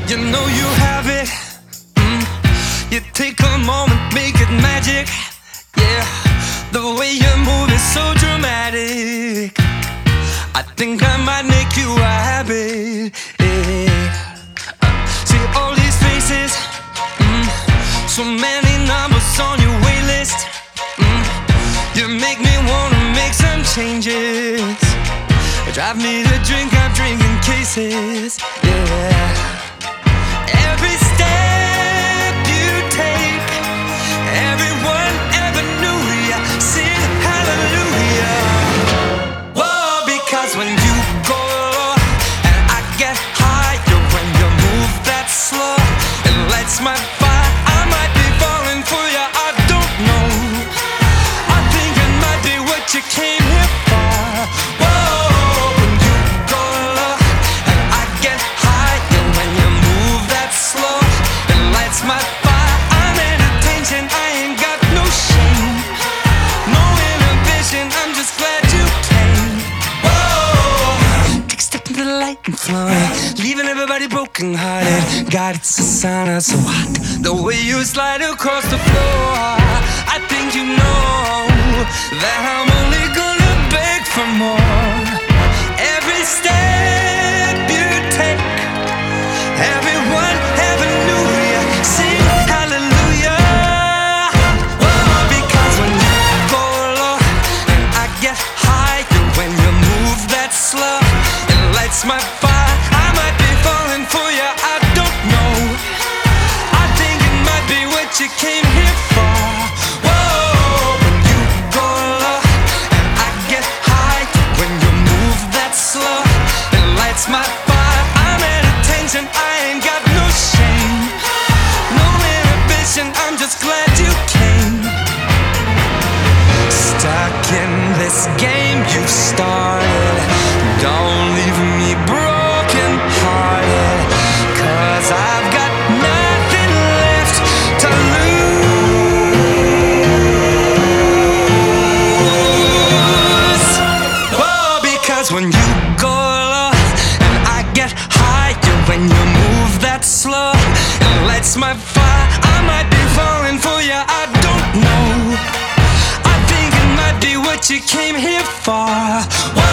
You know you have it. You take a moment, make it magic. Yeah, the way you move is so dramatic. I think I might make you a habit. Yeah. See all these faces, so many numbers on your wait list. You make me wanna make some changes. Drive me to drink, I'm drinking cases. Yeah. Every step you take, everyone ever knew ya. Sing hallelujah. Whoa, because when you go low and I get higher, when you move that slow, it lights my fire. I might be falling for ya, I don't know. I think it might be what you came here for. Whoa, when you go low and I get higher, when you move that slow, it lights my fire. I'm in attention, I ain't got no shame, no inhibition, I'm just glad you came. Whoa, take a step into the light and flowing, leaving everybody broken hearted. God, it's a sign I'm so hot, the way you slide across the floor. I think you know that I'm only gonna beg for more. Every step you take, everyone ever knew ya. Sing hallelujah. Whoa, because when you go low and I get higher, when you move that slow, it lights my fire. I might be falling for ya, I don't know. I think it might be what you came here for. Whoa, when you go low and I get higher, when you move that slow, it lights my fire. I'm at attention, I ain't got no shame, no inhibition, I'm just glad you came. Stuck in this game you started, don't leave me broken hearted, 'cause I've got nothing left to lose. Whoa, because when you go low and I get higher, when you move that slow, it lights my fire. I might be falling for ya, I don't know. I think it might be what you came here for. Whoa,